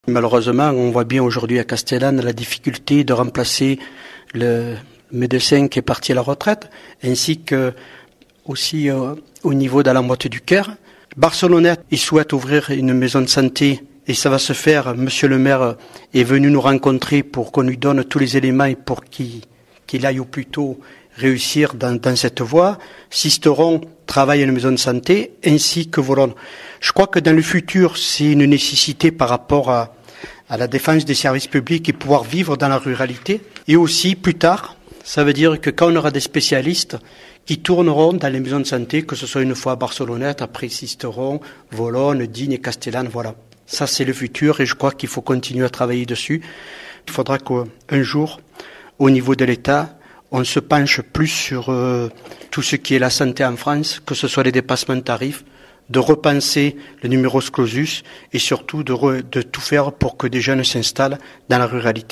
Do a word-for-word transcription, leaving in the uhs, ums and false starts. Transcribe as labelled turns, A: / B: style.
A: Malheureusement, on voit bien aujourd'hui à Castellane la difficulté de remplacer le médecin qui est parti à la retraite, ainsi que aussi euh, au niveau de la moitié du Caire. Barcelonnette, il souhaite ouvrir une maison de santé et ça va se faire. Monsieur le maire est venu nous rencontrer pour qu'on lui donne tous les éléments et pour qu'il, qu'il aille au plus tôt réussir dans, dans cette voie. Sisteron travaille à une maison de santé ainsi que Volonne. Je crois que dans le futur, c'est une nécessité par rapport à, à la défense des services publics et pouvoir vivre dans la ruralité. Et aussi, plus tard, ça veut dire que quand on aura des spécialistes qui tourneront dans les maisons de santé, que ce soit une fois à Barcelonnette, après Sisteron, Volonne, Digne et Castellane, voilà. Ça, c'est le futur et je crois qu'il faut continuer à travailler dessus. Il faudra qu'un jour, au niveau de l'État, on se penche plus sur euh, tout ce qui est la santé en France, que ce soit les dépassements de tarifs, de repenser le numerus clausus et surtout de, re, de tout faire pour que des jeunes s'installent dans la ruralité.